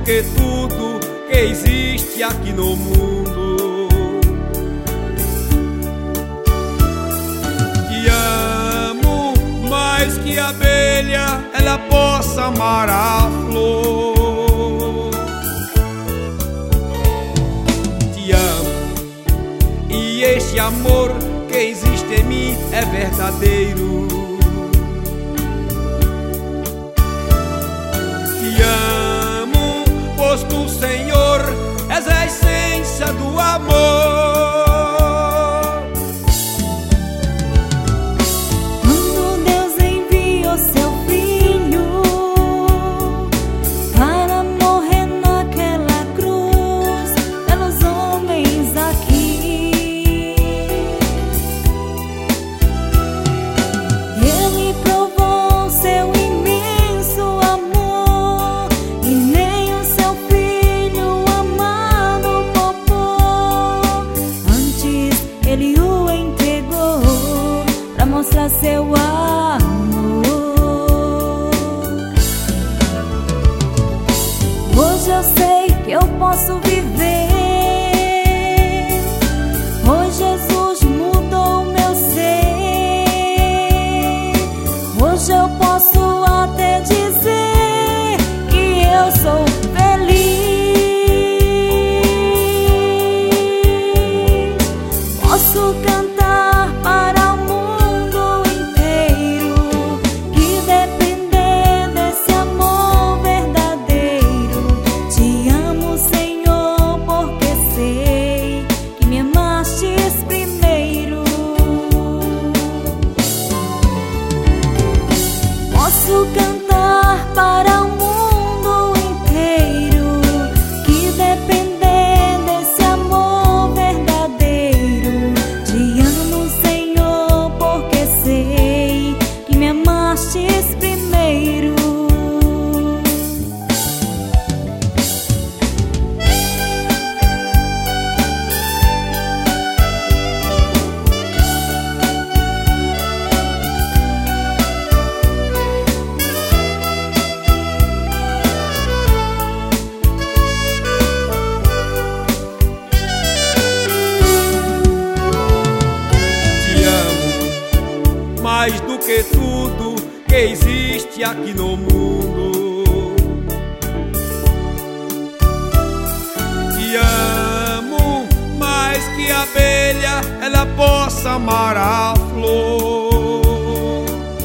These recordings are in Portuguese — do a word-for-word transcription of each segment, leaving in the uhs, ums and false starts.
que tudo que existe aqui no mundo. Te amo mais que a abelha, ela possa amar a flor. Te amo, e este amor que existe em mim é verdadeiro. Te amo, pois tu, Senhor, és a essência do amor. Quando Deus enviou seu Filho para morrer naquela cruz pelos homens aqui, Ele provou seu imenso amor, e nem o seu Filho amado poupou. Antes Ele o entregou para mostrar seu amor. Hoje eu sei que eu posso viver, pois Jesus mudou meu ser. Hoje eu posso até dizer que eu sou feliz. Posso cantar para o mundo inteiro que depender desse amor verdadeiro. Te amo, Senhor, porque sei que me amastes primeiro. Posso cantar para o mundo inteiro que depender desse amor verdadeiro. Te amo, Senhor, porque sei que me amastes primeiro. Te amo mais do que tudo que existe aqui no mundo. Te amo mais que a abelha, ela possa amar a flor.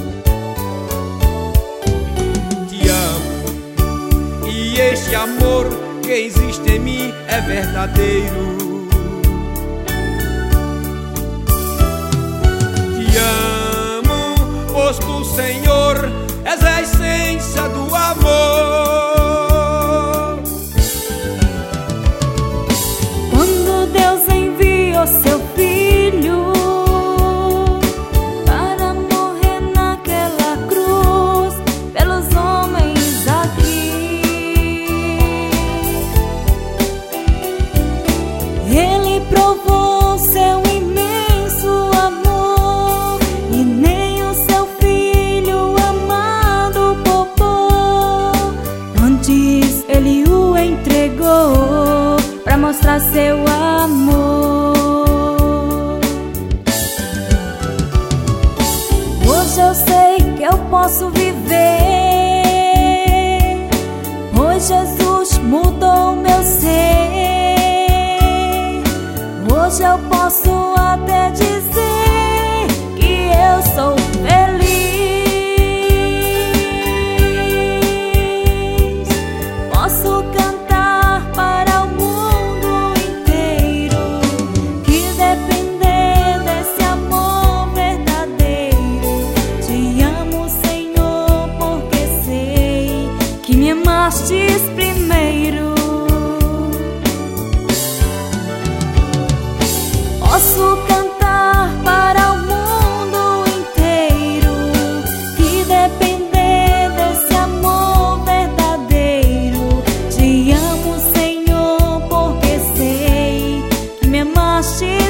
Te amo, e este amor que existe em mim é verdadeiro. Te amo, pois tu, Senhor, és a essência do amor. Quando Deus enviou seu Filho para morrer naquela cruz pelos homens aqui, Ele provou seu imenso amor, e nem o seu Filho amado poupou. Antes Ele o entregou para mostrar seu amor. Hoje eu sei que eu posso viver, pois Jesus mudou meu ser. Hoje eu posso até dizer que eu sou feliz. Posso cantar para o mundo inteiro que depender desse amor verdadeiro. Te amo, Senhor, porque sei que me amastes primeiro. Posso cantar para o mundo inteiro que depender desse amor verdadeiro. Te amo, Senhor, porque sei que me amaste